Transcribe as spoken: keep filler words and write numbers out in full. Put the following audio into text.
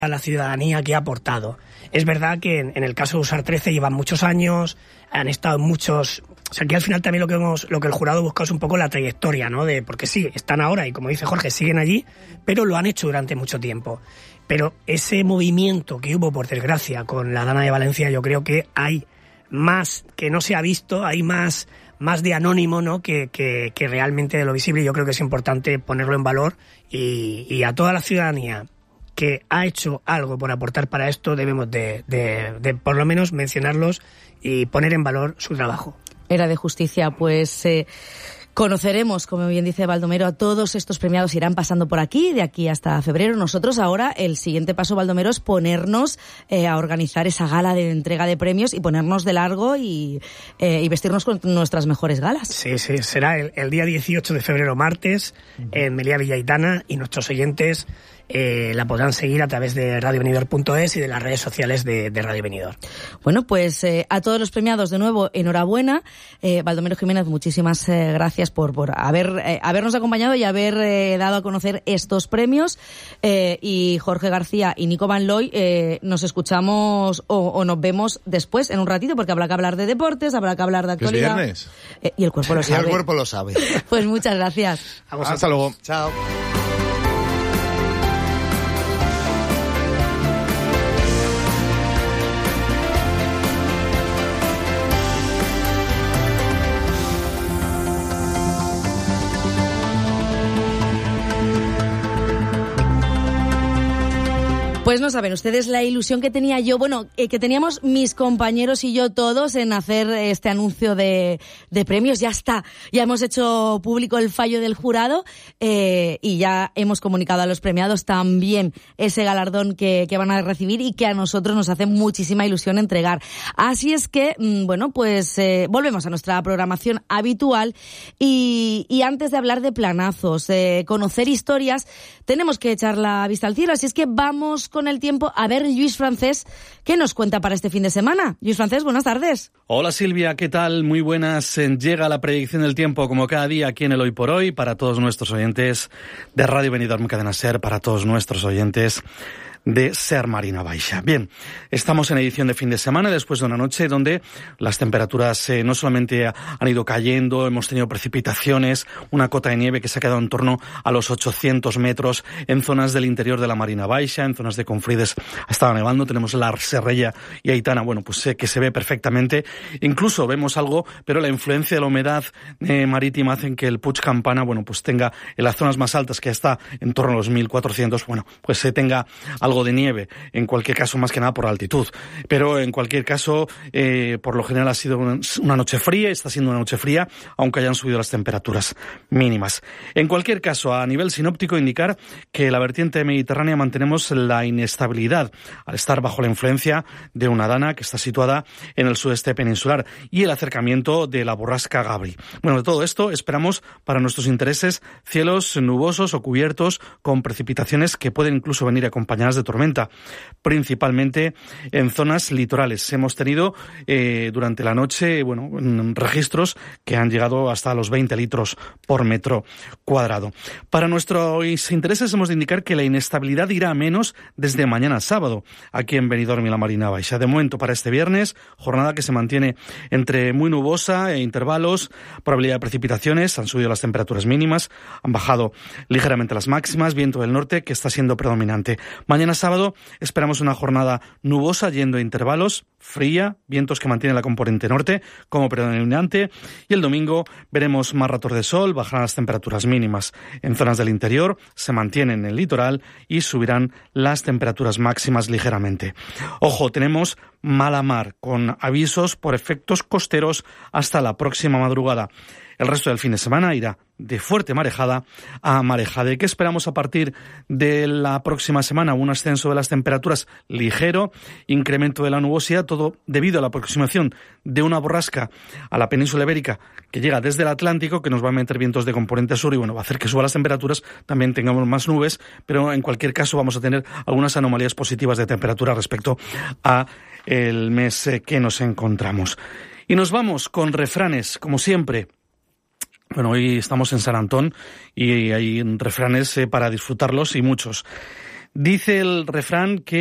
a la ciudadanía que ha aportado. Es verdad que en, en el caso de Usar trece llevan muchos años, han estado en muchos... O sea, que al final también lo que hemos, lo que el jurado busca es un poco la trayectoria, ¿no? De, porque sí, están ahora y como dice Jorge, siguen allí, pero lo han hecho durante mucho tiempo. Pero ese movimiento que hubo, por desgracia, con la Dana de Valencia, yo creo que hay más que no se ha visto, hay más, más de anónimo, ¿no? Que, que, que realmente de lo visible. Yo creo que es importante ponerlo en valor y, y a toda la ciudadanía que ha hecho algo por aportar para esto, debemos de, de, de por lo menos mencionarlos y poner en valor su trabajo. Era de justicia, pues eh, conoceremos, como bien dice Baldomero, a todos estos premiados, irán pasando por aquí, de aquí hasta febrero. Nosotros ahora, el siguiente paso, Baldomero, es ponernos eh, a organizar esa gala de entrega de premios y ponernos de largo y, eh, y vestirnos con nuestras mejores galas. Sí, sí, será el, el día dieciocho de febrero, martes, en Meliá Villaitana, y nuestros oyentes Eh, la podrán seguir a través de radio venidor punto es y de las redes sociales de, de Radio Venidor. Bueno, pues eh, a todos los premiados de nuevo, enhorabuena. Eh, Baldomero Jiménez, muchísimas eh, gracias por, por haber eh, habernos acompañado y haber eh, dado a conocer estos premios. Eh, y Jorge García y Nico Van Looy, eh, nos escuchamos o, o nos vemos después, en un ratito, porque habrá que hablar de deportes, habrá que hablar de actualidad. ¿Es viernes? Eh, y el cuerpo lo sabe. Y el cuerpo lo sabe. Pues muchas gracias. Vamos, hasta luego. Chao. Pues no saben ustedes la ilusión que tenía yo, bueno, eh, que teníamos mis compañeros y yo todos en hacer este anuncio de, de premios. Ya está, ya hemos hecho público el fallo del jurado eh, y ya hemos comunicado a los premiados también ese galardón que, que van a recibir y que a nosotros nos hace muchísima ilusión entregar. Así es que, bueno, pues eh, volvemos a nuestra programación habitual y, y antes de hablar de planazos, eh, conocer historias, tenemos que echar la vista al cielo. Así es que vamos con el tiempo a ver Lluís Francés qué nos cuenta para este fin de semana. Lluís Francés, buenas tardes. Hola Silvia, ¿qué tal? Muy buenas. Llega la predicción del tiempo como cada día aquí en el Hoy por Hoy para todos nuestros oyentes de Radio Benidorm Cadena Ser, para todos nuestros oyentes de Ser Marina Baixa. Bien, estamos en edición de fin de semana después de una noche donde las temperaturas eh, no solamente han ido cayendo, hemos tenido precipitaciones, una cota de nieve que se ha quedado en torno a los ochocientos metros en zonas del interior de la Marina Baixa, en zonas de Confrides ha estado nevando, tenemos la Serrella y Aitana, bueno, pues eh, que se ve perfectamente, incluso vemos algo, pero la influencia de la humedad eh, marítima hace que el Puig Campana, bueno, pues tenga en las zonas más altas, que está en torno a los mil cuatrocientos, bueno, pues se eh, tenga algo algo de nieve, en cualquier caso más que nada por altitud, pero en cualquier caso eh, por lo general ha sido una, una noche fría, está siendo una noche fría, aunque hayan subido las temperaturas mínimas. En cualquier caso, a nivel sinóptico, indicar que la vertiente mediterránea mantenemos la inestabilidad al estar bajo la influencia de una dana que está situada en el sudeste peninsular y el acercamiento de la borrasca Gabri. Bueno, de todo esto esperamos para nuestros intereses cielos nubosos o cubiertos con precipitaciones que pueden incluso venir acompañadas de tormenta, principalmente en zonas litorales. Hemos tenido eh, durante la noche, bueno, registros que han llegado hasta los veinte litros por metro cuadrado. Para nuestros intereses hemos de indicar que la inestabilidad irá a menos desde mañana sábado, aquí en Benidorm y la Marina Baixa. De momento para este viernes, jornada que se mantiene entre muy nubosa e intervalos, probabilidad de precipitaciones, han subido las temperaturas mínimas, han bajado ligeramente las máximas, viento del norte que está siendo predominante. Mañana sábado esperamos una jornada nubosa yendo a intervalos, fría, vientos que mantienen la componente norte como predominante, y el domingo veremos más ratos de sol, bajarán las temperaturas mínimas. En zonas del interior se mantienen en el litoral y subirán las temperaturas máximas ligeramente. Ojo, tenemos mala mar con avisos por efectos costeros hasta la próxima madrugada. El resto del fin de semana irá de fuerte marejada a marejada. ¿Y qué esperamos a partir de la próxima semana? Un ascenso de las temperaturas ligero, incremento de la nubosidad, todo debido a la aproximación de una borrasca a la península ibérica que llega desde el Atlántico, que nos va a meter vientos de componente sur y bueno, va a hacer que suban las temperaturas, también tengamos más nubes, pero en cualquier caso vamos a tener algunas anomalías positivas de temperatura respecto a el mes que nos encontramos. Y nos vamos con refranes, como siempre. Bueno, hoy estamos en San Antón y hay refranes eh, para disfrutarlos y muchos. Dice el refrán que